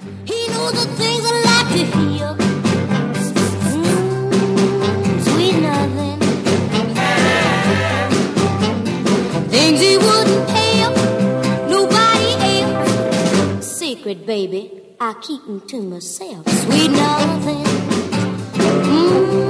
He knows the things I like to hear. Sweet nothing. Things he wouldn't tell nobody else. Secret, baby, I keep them to myself. Sweet nothing.